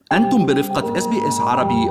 أنتم برفقة SBS عربي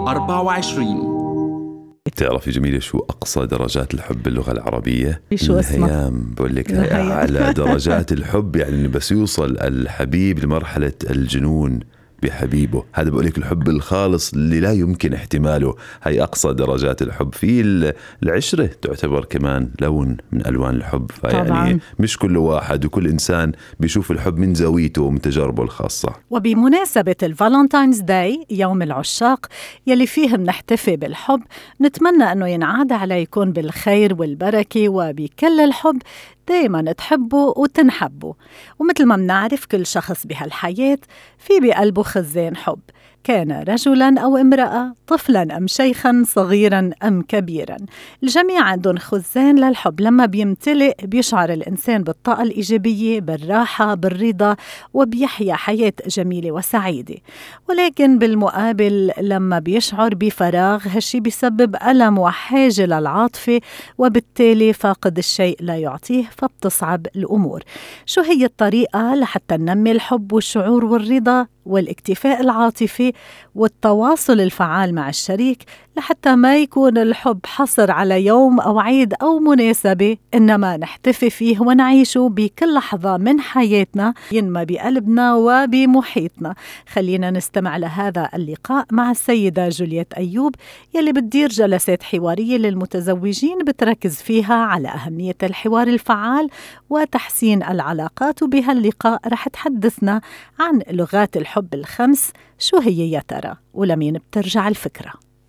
24. تعرفي جميلة شو أقصى درجات الحب باللغة العربية؟ شو اسمه؟ الهيام. بقول لك على درجات الحب، يعني بس يوصل الحبيب لمرحلة الجنون بحبيبه. هذا بقول لك الحب الخالص اللي لا يمكن احتماله. هاي أقصى درجات الحب. في العشرة تعتبر كمان لون من ألوان الحب، فيعني طبعاً. مش كل واحد وكل إنسان بيشوف الحب من زاويته ومن تجاربه الخاصة. وبمناسبة الفالنتاينز داي، يوم العشاق يلي فيه بنحتفي بالحب، نتمنى أنه ينعاد عليكم بالخير والبركة وبكل الحب، دايما تحبوا وتنحبوا. ومثل ما بنعرف كل شخص بهالحياة في بقلبه خزان حب، كان رجلاً أو امرأة، طفلاً أم شيخاً، صغيراً أم كبيراً، الجميع عندهم خزان للحب. لما بيمتلئ بيشعر الإنسان بالطاقة الإيجابية، بالراحة، بالرضا، وبيحيا حياة جميلة وسعيدة. ولكن بالمقابل لما بيشعر بفراغ، هالشي بيسبب ألم وحاجة للعاطفة، وبالتالي فاقد الشيء لا يعطيه، فبتصعب الأمور. شو هي الطريقة لحتى ننمي الحب والشعور والرضا والاكتفاء العاطفي والتواصل الفعال مع الشريك، لحتى ما يكون الحب حصر على يوم أو عيد أو مناسبة، إنما نحتفي فيه ونعيشه بكل لحظة من حياتنا، ينمى بقلبنا وبمحيطنا؟ خلينا نستمع لهذا اللقاء مع السيدة جولييت أيوب، يلي بتدير جلسات حوارية للمتزوجين بتركز فيها على أهمية الحوار الفعال وتحسين العلاقات. وبهاللقاء رح تحدثنا عن لغات الحب الخمس. شو هي يا ترى؟ ولمين بترجع الفكرة؟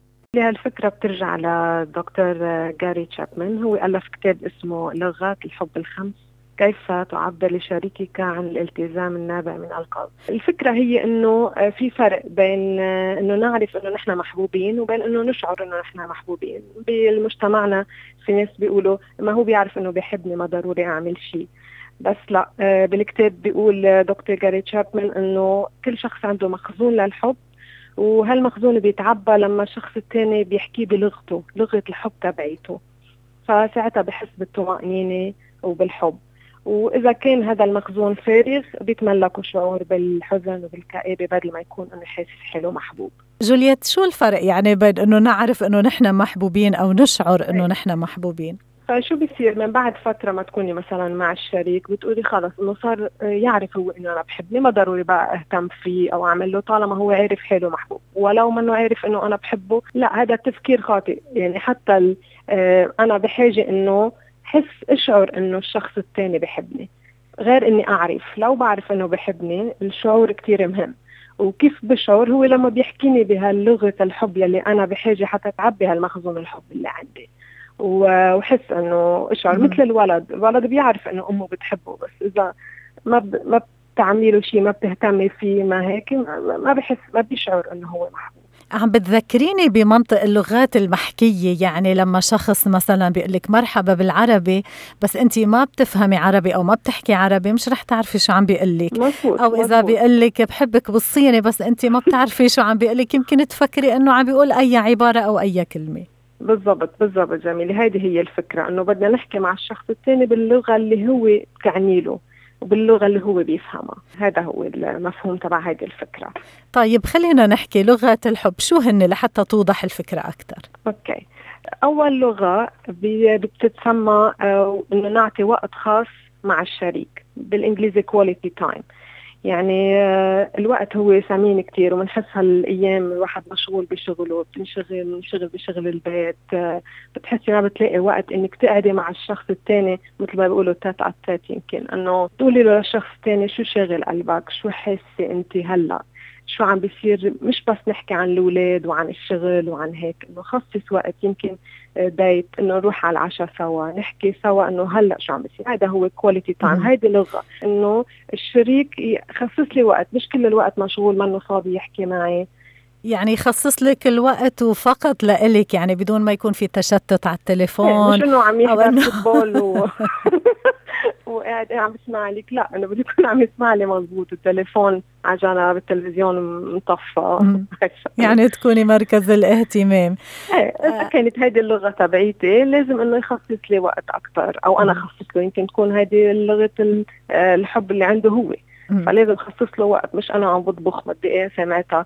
الفكرة بترجع لدكتور جاري تشابمان. هو ألف كتاب اسمه لغات الحب الخمس، كيف تعبر لشريكك عن الالتزام النابع من القلب. الفكرة هي إنه في فرق بين إنه نعرف إنه نحن محبوبين وبين إنه نشعر إنه نحن محبوبين. بمجتمعنا في ناس بيقولوا ما هو بيعرف إنه بيحبني ما ضروري أعمل شيء. بس لا، بالكتاب بيقول دكتور جاري تشابمان إنه كل شخص عنده مخزون للحب، وهالمخزون بيتعبى لما الشخص التاني بيحكي بلغته، لغة الحب تبعيته، فساعتها بحس بالطمأنينة وبالحب. وإذا كان هذا المخزون فارغ بيتملكوا شعور بالحزن وبالكآبة بدل ما يكون إنه حاسس حاله محبوب. جولييت، شو الفرق يعني بين إنه نعرف إنه نحن محبوبين أو نشعر إنه نحن محبوبين؟ فشو بيصير من بعد فترة ما تكوني مثلا مع الشريك، بتقولي خلص إنه صار يعرف هو إنه أنا بحبني، ما ضروري بقى أهتم فيه أو أعمل له طالما هو عارف حاله محبوب. ولو ما إنه عارف إنه أنا بحبه، لا، هذا تفكير خاطئ. يعني حتى أنا بحاجة إنه أشعر إنه الشخص التاني بحبني، غير إني أعرف. لو بعرف إنه بحبني، الشعور كتير مهم. وكيف بشعر؟ هو لما بيحكيني بهاللغة الحب يلي أنا بحاجة حتى تعبي هالمخزون الحب اللي عندي، وحس انه اشعر مثل الولد بيعرف انه امه بتحبه، بس اذا ما بتعملي له شيء، ما بتهتمي فيه، ما هيك ما بحس، ما بيشعر انه هو محبوب. عم بتذكريني بمنطق اللغات المحكية. يعني لما شخص مثلا بيقلك مرحبا بالعربي، بس انتي ما بتفهمي عربي او ما بتحكي عربي، مش رح تعرفي شو عم بيقلك. او اذا بيقلك بحبك بالصيني بس انتي ما بتعرفي شو عم بيقلك، يمكن تفكري انه عم بيقول اي عبارة او اي كلمة. بالضبط جميلة. هذه هي الفكرة، انه بدنا نحكي مع الشخص الثاني باللغة اللي هو تعني له وباللغة اللي هو بيفهمها. هذا هو المفهوم تبع هذه الفكرة. طيب خلينا نحكي لغات الحب، شو هن لحتى توضح الفكرة أكتر؟ أوكي. أول لغة بتتسمى إنه نعطي وقت خاص مع الشريك، بالإنجليزي quality time. يعني الوقت هو ثمين كتير، ومنحس هالأيام الواحد مشغول بشغله، بتنشغل بشغل البيت، بتحسي ما بتلاقي وقت إنك تقعدي مع الشخص التاني مثل ما بيقولوا تات على تات. يمكن إنه تقولي له للشخص التاني شو شاغل قلبك، شو حاسة أنت هلأ، شو عم بيصير. مش بس نحكي عن الأولاد وعن الشغل وعن هيك، إنه خصص وقت، يمكن دايت، إنه نروح على العشاء سوا، نحكي سوا إنه هلأ شو عم بيصير. هذا هو quality time. هيدي لغة إنه الشريك يخصص لي وقت، مش كل الوقت مشغول منه فاضي يحكي معي. يعني يخصص لك الوقت وفقط لإلك، يعني بدون ما يكون في تشتت على التليفون، مش إنه عم يحضر فوتبول وقاعد عم بسمع لك، لا، أنا بدي يكون عم يسمع لي مزبوط، التليفون على جنب، التلفزيون مطفى. يعني تكوني مركز الاهتمام. إذا كانت هذه اللغة تبعيتي، لازم إنه يخصص لي وقت أكتر، أو أنا أخصص له. يمكن تكون هذه لغة الحب اللي عنده هو، فلازم أخصص له وقت، مش أنا عم بطبخ بدي إيه سمعتك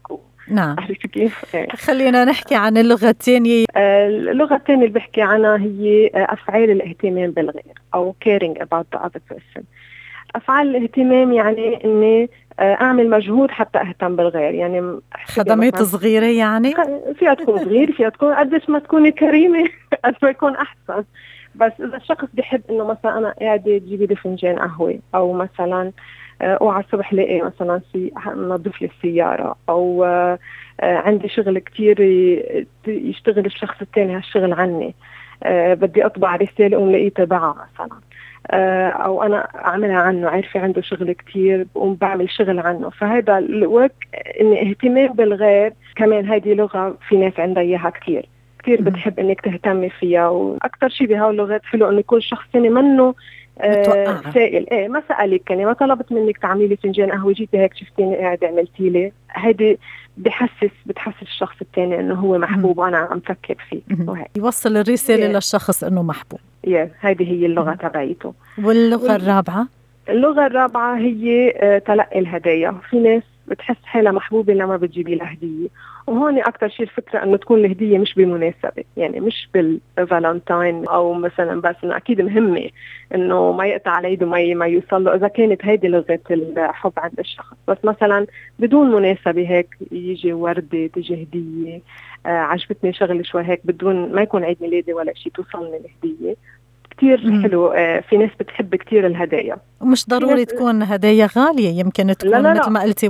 نعم. عرفت كيف؟ خلينا نحكي عن اللغة الثانية. اللغة الثانية اللي بحكي عنها هي أفعال الاهتمام بالغير أو caring about the other person. أفعال الاهتمام يعني إني أعمل مجهود حتى أهتم بالغير، يعني خدمات صغيرة، يعني فيها تكون صغير، فيها تكون قديش ما تكوني كريمة قد ما يكون أحسن. بس إذا الشخص بيحب إنه مثلا أنا قاعدة تجيبي لي فنجان قهوة، أو مثلا وعلى الصبح لاقي مثلا نظف لي السيارة، أو عندي شغل كتير يشتغل الشخص الثاني هالشغل عني، بدي أطبع رسالة وملاقيه تبعها مثلا، أو أنا أعملها عنه، عارفة عنده شغل كتير بقوم بعمل شغل عنه. فهذا الوقت إن اهتمام بالغير كمان هيدي لغة في ناس عندها إياها كتير بتحب إنك تهتمي فيها. وأكتر شيء بهاو اللغات حلو إنه يكون شخص ثاني منه سائل، ما سألك، يعني ما طلبت منك تعملي لي فنجان قهوة، جيتي هيك شفتيني قاعد عملتي لي. هيدي بتحسس الشخص الثاني إنه هو محبوب وأنا عم فكر فيه، يوصل الرسالة للشخص إنه محبوب. هذه هي اللغة تبعيته. واللغة الرابعة؟ اللغة الرابعة هي تلقي الهدايا. في ناس بتحس حالها محبوبة لما بتجيبي لها هدية، وهون أكتر شيء الفكرة أنه تكون الهدية مش بمناسبة، يعني مش بالفالنتاين أو مثلا، بس إنه أكيد مهمة إنه ما يقطع على يده ما يوصل له إذا كانت هيدي لغة الحب عند الشخص. بس مثلا بدون مناسبة هيك يجي وردة، تيجي هدية، عجبتني شغل شوي هيك بدون ما يكون عيد ميلادي ولا شيء توصلني الهدية، كتير حلو. في ناس بتحب كتير الهدايا، ومش ضروري تكون هدايا غالية، يمكن تكون لا. مثل ما قلتي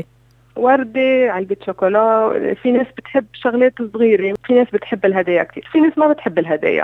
وردة، علبة شوكولا. في ناس بتحب شغلات صغيرة، في ناس بتحب الهدايا كتير، في ناس ما بتحب الهدايا.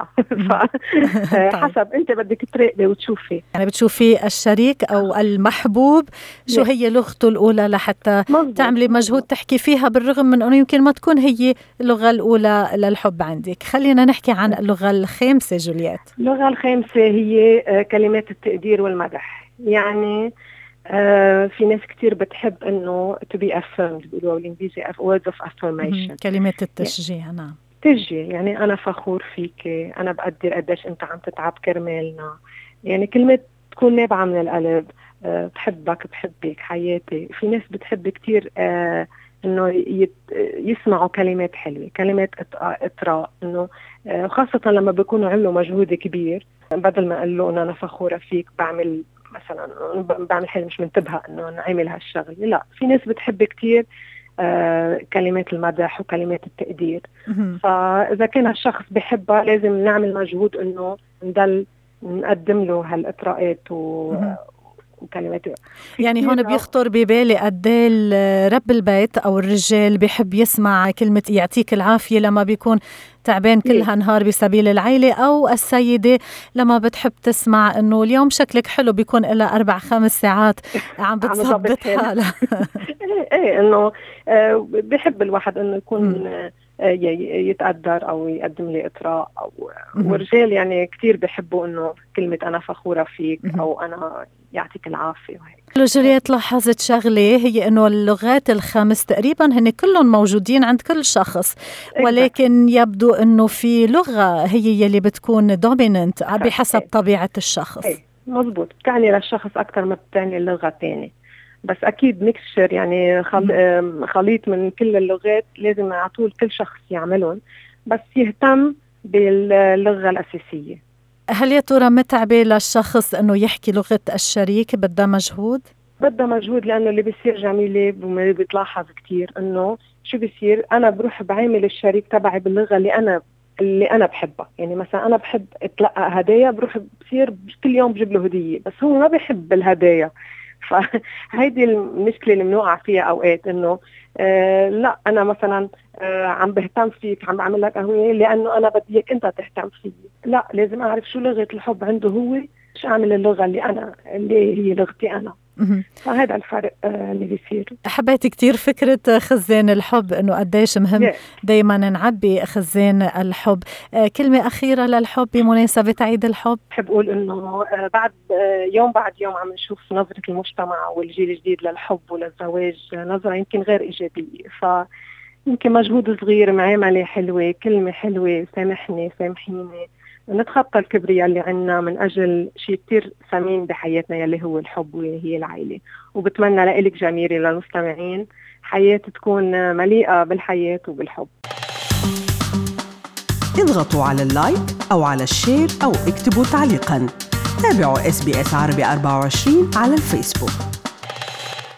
حسب انت بدك تراقبي وتشوفي، يعني بتشوفي الشريك او المحبوب شو هي لغته الاولى لحتى تعملي مجهود تحكي فيها، بالرغم من انه يمكن ما تكون هي اللغة الاولى للحب عندك. خلينا نحكي عن اللغة الخامسة جولييت. اللغة الخامسة هي كلمات التقدير والمدح. يعني في ناس كتير بتحب انه to be affirmed، بيقولوا بالانجليزي words of affirmation، كلمات التشجيع. نعم، تشجيع، يعني انا فخور فيك، انا بقدر قديش انت عم تتعب كرمالنا، يعني كلمة تكون نابعة من القلب، بحبك، بحبك حياتي. في ناس بتحب كتير انه يسمعوا كلمات حلوة، كلمات اطراء، انه خاصة لما بيكونوا عملوا مجهود كبير، بدل ما قال له انا فخورة فيك، بعمل حاجة مش منتبهة انه انا عامل هالشغل. لا، في ناس بتحب كتير كلمات المدح وكلمات التقدير. فاذا كان الشخص بحبها لازم نعمل مجهود انه نضل نقدم له هالاطراءات وكلمات. يعني هون بيخطر ببالي قد ايه رب البيت او الرجال بيحب يسمع كلمة يعطيك العافية لما بيكون تعبان كل هالنهار بسبيل العيلة، أو السيدة لما بتحب تسمع إنه اليوم شكلك حلو، بيكون إلا 4-5 ساعات عم بتثبت حالها. إيه إنه بيحب الواحد إنه يكون يتقدر أو يقدم لي إطراء، أو ورجال يعني كتير بيحبوا إنه كلمة أنا فخورة فيك أو أنا يعطيك العافية وهيك. جولييت لاحظت شغلة، هي إنه اللغات الخمس تقريبا هن كلهم موجودين عند كل شخص، ولكن يبدو إنه في لغة هي يلي بتكون دوميننت بحسب طبيعة الشخص. مزبوط، بتعني للشخص أكتر ما بتعني اللغة الثانية، بس أكيد ميكسشر، يعني خليط من كل اللغات لازم على طول كل شخص يعملون، بس يهتم باللغة الأساسية. هل يا ترى متعبة للشخص إنه يحكي لغة الشريك؟ بدها مجهود؟ بدها مجهود، لأنه اللي بيصير جميلة بتلاحظ كتير إنه شو بيصير، أنا بروح بعامل الشريك تبعي باللغة اللي أنا بحبها. يعني مثلا أنا بحب أتلقى هدايا، بروح بصير كل يوم بجيب له هدية، بس هو ما بيحب الهدايا. فهيدي المشكلة اللي بنوقع فيها أوقات، إنه لا أنا مثلا عم بهتم فيك، عم بعمل لك قهوة لأنه أنا بدي إياك أنت تهتم فيي. لا، لازم أعرف شو لغة الحب عنده هو، مش أعمل اللغة اللي هي لغتي أنا. فهذا الفرق اللي بيصير. حبيت كتير فكرة خزان الحب، إنه قديش مهم دايما نعبي خزان الحب. كلمة أخيرة للحب بمناسبة عيد الحب. بحب أقول إنه بعد يوم عم نشوف نظرة المجتمع والجيل الجديد للحب وللزواج نظرة يمكن غير إيجابية، فيمكن مجهود صغير، معاملة حلوة، كلمة حلوة، سامحني، سامحيني، نتخطى الكبرياء اللي عنا من أجل شيء كتير ثمين بحياتنا يلي هو الحب وهي العائلة. وبتمنى لإلك جميلة للمستمعين حياة تكون مليئة بالحياة وبالحب. اضغطوا على اللايك أو على الشير أو اكتبوا تعليقاً. تابعوا SBS عربي 24 على الفيسبوك.